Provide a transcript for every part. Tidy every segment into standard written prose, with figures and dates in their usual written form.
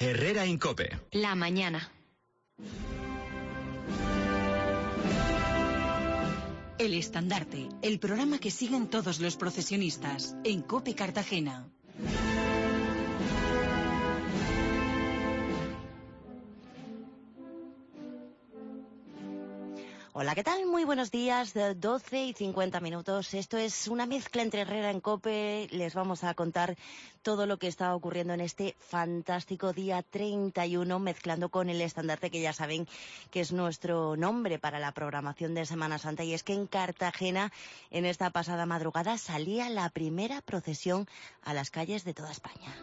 Herrera Incope. La mañana. El Estandarte, el programa que siguen todos los profesionistas en COPE Cartagena. Hola, ¿qué tal? Muy buenos días, 12 y 50 minutos. Esto es una mezcla entre Herrera en COPE. Les vamos a contar todo lo que está ocurriendo en este fantástico día 31, mezclando con el Estandarte, que ya saben que es nuestro nombre para la programación de Semana Santa. Y es que en Cartagena, en esta pasada madrugada, salía la primera procesión a las calles de toda España.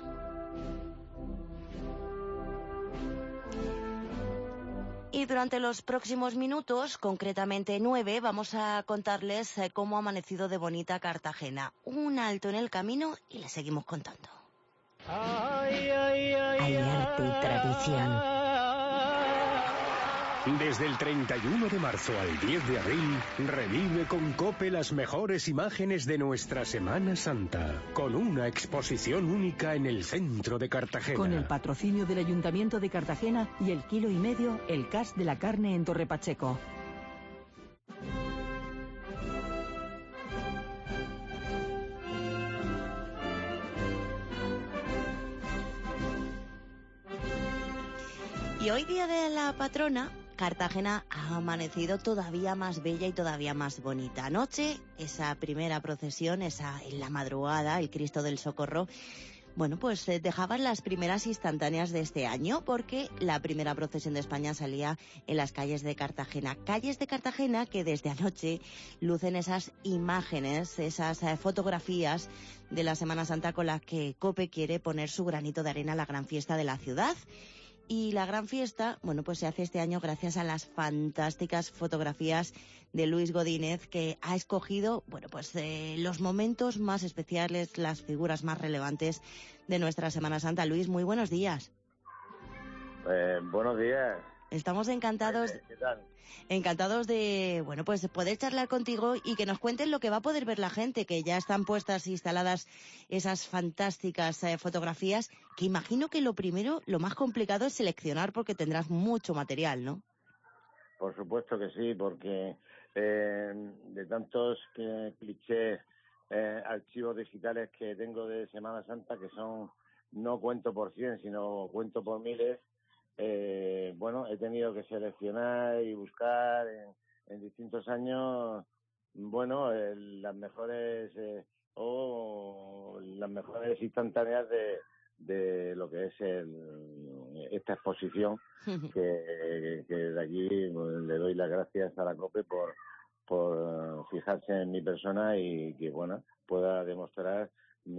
Y durante los próximos minutos, concretamente 9, vamos a contarles cómo ha amanecido de bonita Cartagena. Un alto en el camino y les seguimos contando. Hay arte y tradición. Desde el 31 de marzo al 10 de abril, revive con COPE las mejores imágenes de nuestra Semana Santa, con una exposición única en el centro de Cartagena. Con el patrocinio del Ayuntamiento de Cartagena y el 1,5 kg, el CAS de la carne en Torre Pacheco. Y hoy, día de la patrona, Cartagena ha amanecido todavía más bella y todavía más bonita. Anoche, esa primera procesión, en la madrugada, el Cristo del Socorro, bueno, pues dejaban las primeras instantáneas de este año, porque la primera procesión de España salía en las calles de Cartagena. Calles de Cartagena que desde anoche lucen esas imágenes, esas fotografías de la Semana Santa con las que COPE quiere poner su granito de arena a la gran fiesta de la ciudad. Y la gran fiesta, bueno, pues se hace este año gracias a las fantásticas fotografías de Luis Godínez, que ha escogido, bueno, pues los momentos más especiales, las figuras más relevantes de nuestra Semana Santa. Luis, muy buenos días. Buenos días. Estamos encantados. ¿Qué tal? Encantados de, bueno, pues poder charlar contigo y que nos cuentes lo que va a poder ver la gente, que ya están puestas, instaladas esas fantásticas fotografías, que imagino que lo primero, lo más complicado es seleccionar, porque tendrás mucho material, ¿no? Por supuesto que sí, porque de tantos clichés, archivos digitales que tengo de Semana Santa, que son, no cuento por 100, sino cuento por miles, bueno, he tenido que seleccionar y buscar en distintos años, bueno, las mejores las mejores instantáneas de lo que es esta exposición, que de aquí pues, le doy las gracias a la COPE por fijarse en mi persona y que, bueno, pueda demostrar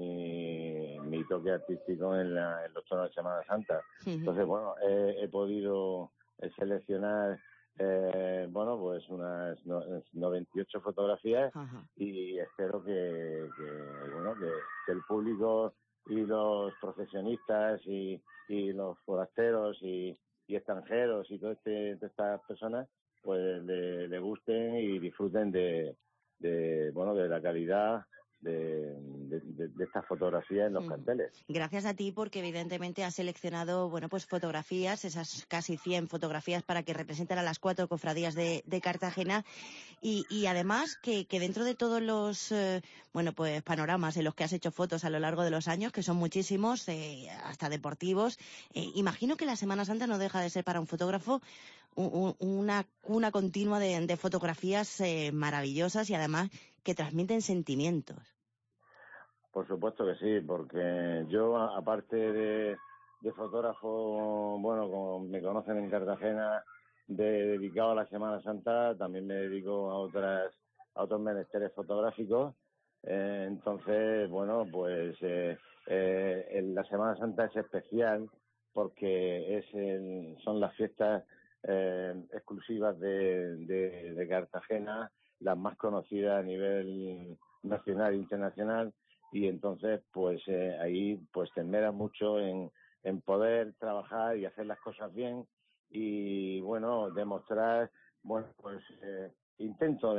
mi toque artístico en los tonos de Semana Santa. Entonces, bueno, he podido seleccionar, bueno, pues unas 98 fotografías. Ajá. Y espero que el público y los profesionistas y los forasteros y extranjeros y todas estas personas pues le gusten y disfruten de la calidad de estas fotografías en los carteles. Gracias a ti, porque evidentemente has seleccionado, bueno, pues fotografías, esas casi 100 fotografías para que representen a las 4 cofradías de Cartagena y además que dentro de todos los bueno, pues panoramas en los que has hecho fotos a lo largo de los años, que son muchísimos, hasta deportivos, imagino que la Semana Santa no deja de ser para un fotógrafo una continua de fotografías maravillosas y además que transmiten sentimientos. Por supuesto que sí, porque yo, aparte de fotógrafo, bueno, como me conocen en Cartagena, dedicado a la Semana Santa, también me dedico a otros menesteres fotográficos. Entonces, bueno, pues la Semana Santa es especial porque son las fiestas exclusivas de Cartagena, las más conocidas a nivel nacional e internacional, y entonces pues ahí pues te esmeras mucho en poder trabajar y hacer las cosas bien y bueno, demostrar, bueno, pues intento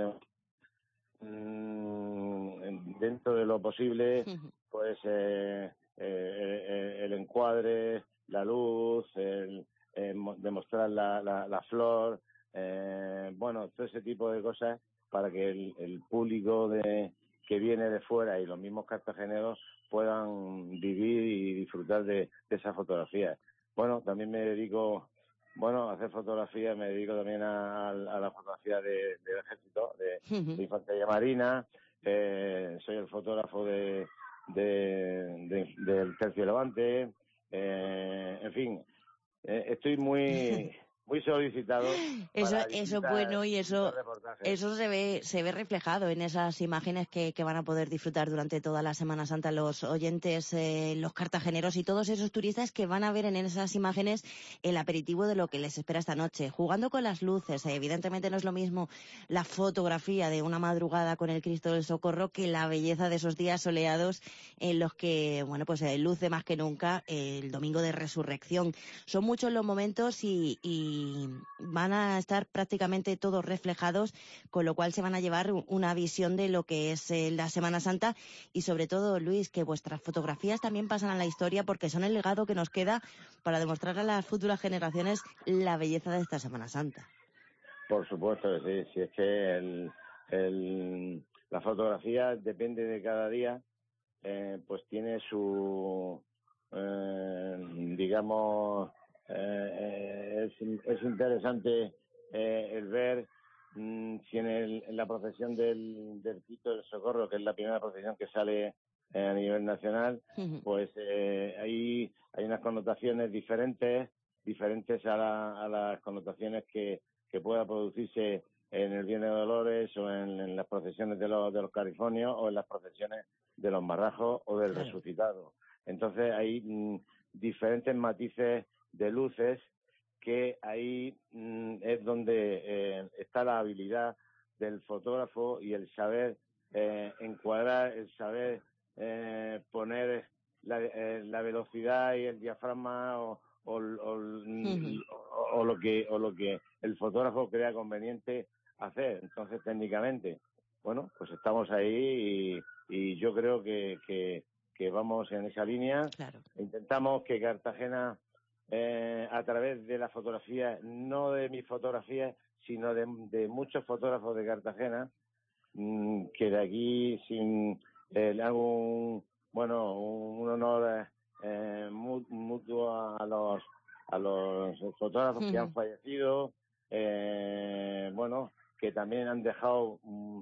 dentro de lo posible pues el encuadre, la luz, demostrar la flor, bueno, todo ese tipo de cosas para que el público que viene de fuera y los mismos cartageneros puedan vivir y disfrutar de esas fotografías. Bueno, también me dedico, a hacer fotografías, me dedico también a la fotografía del ejército, de infantería marina, soy el fotógrafo del Tercio Levante, en fin, estoy muy solicitado. Eso es bueno, y eso se ve reflejado en esas imágenes que van a poder disfrutar durante toda la Semana Santa los oyentes, los cartageneros y todos esos turistas que van a ver en esas imágenes el aperitivo de lo que les espera esta noche, jugando con las luces. Evidentemente no es lo mismo la fotografía de una madrugada con el Cristo del Socorro que la belleza de esos días soleados en los que, pues luce más que nunca el domingo de Resurrección. Son muchos los momentos y van a estar prácticamente todos reflejados, con lo cual se van a llevar una visión de lo que es la Semana Santa y sobre todo, Luis, que vuestras fotografías también pasan a la historia porque son el legado que nos queda para demostrar a las futuras generaciones la belleza de esta Semana Santa. Por supuesto que sí, si es que la fotografía depende de cada día, pues tiene su, digamos, es interesante el ver si en la procesión del Cristo del Socorro, que es la primera procesión que sale a nivel nacional, pues hay unas connotaciones diferentes a las connotaciones que pueda producirse en el Viernes de Dolores o en las procesiones de los Carifonios o en las procesiones de los Marrajos o del Resucitado. Entonces hay diferentes matices de luces que ahí es donde está la habilidad del fotógrafo y el saber encuadrar, el saber poner la velocidad y el diafragma o lo que el fotógrafo crea conveniente hacer. Entonces, técnicamente, bueno, pues estamos ahí y yo creo que vamos en esa línea. Claro. Intentamos que Cartagena, a través de la fotografía, no de mis fotografías, sino de muchos fotógrafos de Cartagena, que de aquí le hago un honor mutuo a los fotógrafos que han fallecido, que también han dejado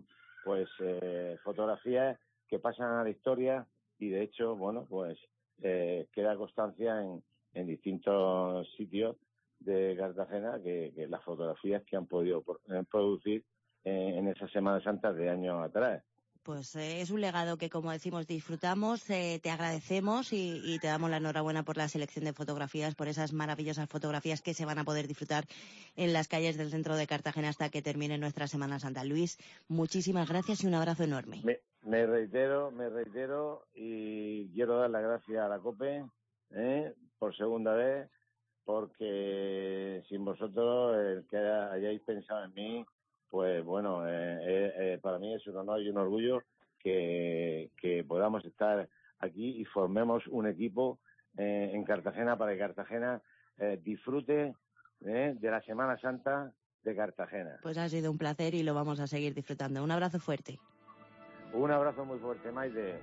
fotografías que pasan a la historia y de hecho, queda constancia en distintos sitios de Cartagena que las fotografías que han podido producir en esas Semanas Santas de años atrás. Pues es un legado que, como decimos, disfrutamos, te agradecemos y te damos la enhorabuena por la selección de fotografías, por esas maravillosas fotografías que se van a poder disfrutar en las calles del centro de Cartagena hasta que termine nuestra Semana Santa. Luis, muchísimas gracias y un abrazo enorme. Me reitero y quiero dar las gracias a la COPE por segunda vez, porque sin vosotros, el que hayáis pensado en mí, pues para mí es un honor y un orgullo que podamos estar aquí y formemos un equipo en Cartagena para que Cartagena disfrute de la Semana Santa de Cartagena. Pues ha sido un placer y lo vamos a seguir disfrutando. Un abrazo fuerte. Un abrazo muy fuerte, Maite.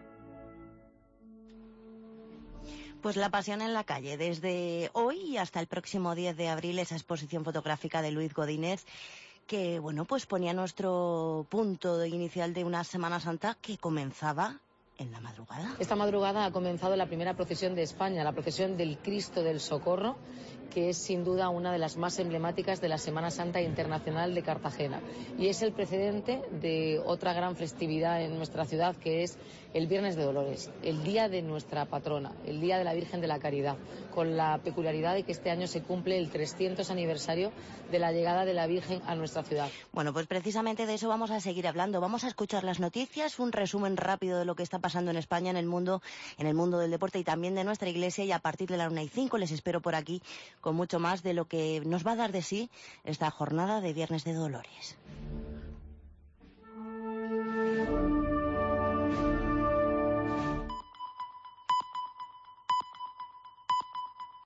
Pues La Pasión en la calle, desde hoy hasta el próximo 10 de abril, esa exposición fotográfica de Luis Godínez, que pues ponía nuestro punto inicial de una Semana Santa que comenzaba en la madrugada. Esta madrugada ha comenzado la primera procesión de España, la procesión del Cristo del Socorro, que es sin duda una de las más emblemáticas de la Semana Santa Internacional de Cartagena. Y es el precedente de otra gran festividad en nuestra ciudad, que es el Viernes de Dolores, el día de nuestra patrona, el día de la Virgen de la Caridad, con la peculiaridad de que este año se cumple el 300 aniversario de la llegada de la Virgen a nuestra ciudad. Bueno, pues precisamente de eso vamos a seguir hablando. Vamos a escuchar las noticias, un resumen rápido de lo que está pasando en España, en el mundo del deporte y también de nuestra iglesia, y a partir de la 1:05 les espero por aquí con mucho más de lo que nos va a dar de sí esta jornada de Viernes de Dolores.